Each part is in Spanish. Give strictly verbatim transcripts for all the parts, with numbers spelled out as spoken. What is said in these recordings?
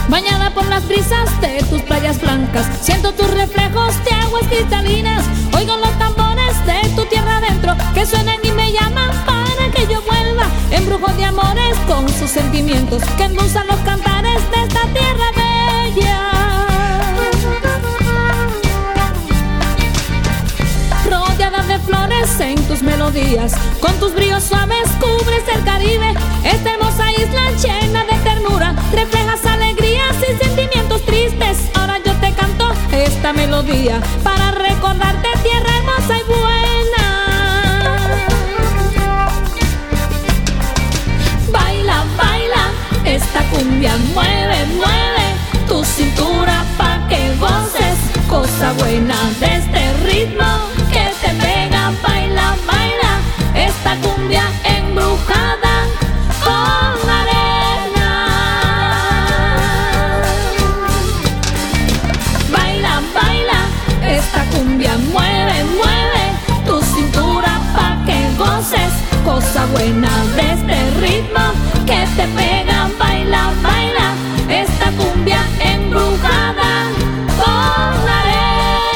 bañada por las brisas de tus playas blancas. Siento tus reflejos de aguas cristalinas, oigo los tambores de tu tierra adentro que suenan y me llaman para que yo vuelva. Embrujo de amores con sus sentimientos que endulzan los cantares de esta tierra bella. Rodeada de flores en tus melodías, con tus brillos suaves cubres el Caribe. Esta hermosa isla llena de ternura, reflejas alegrías y sentimientos tristes. Ahora yo te canto esta melodía para recordarte tierra hermosa y buena. Baila, baila, esta cumbia mueve, mueve tu cintura pa' que goces, cosa buena de este ritmo que te pega. Baila, baila, esta cumbia embrujada con arena. Baila, baila, esta cumbia mueve, mueve tu cintura pa' que goces, cosa buena de este ritmo que te pega. Baila, baila, esta cumbia embrujada con arena.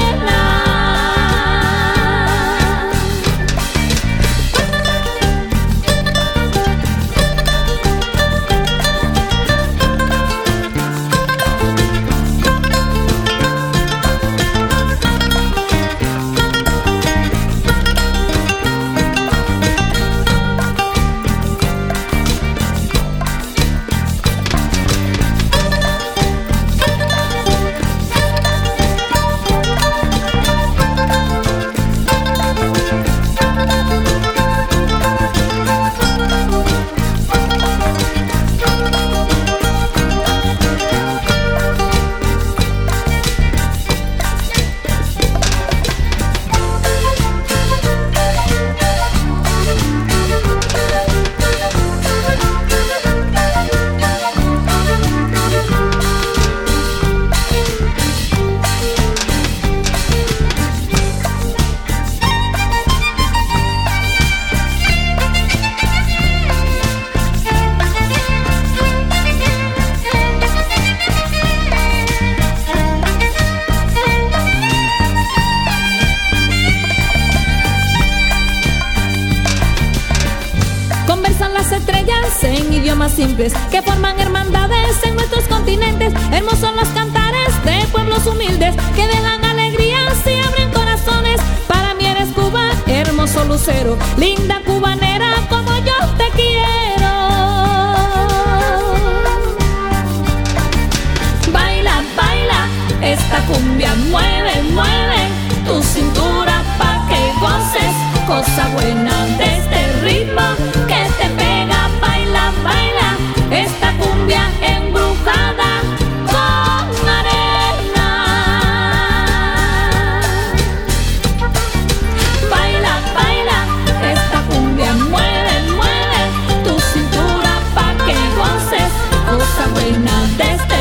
Las estrellas en idiomas simples que forman hermandades en nuestros continentes. Hermosos los cantares de pueblos humildes que dejan alegrías y abren corazones. Para mí eres Cuba, hermoso lucero, linda cubanera como yo te quiero. Baila, baila, esta cumbia mueve, mueve tu cintura pa' que goces, cosa buena de este ritmo que te pega. Baila, baila, esta cumbia embrujada con arena. Baila, baila, esta cumbia mueve, mueve tu cintura pa' que goces, cosa buena de este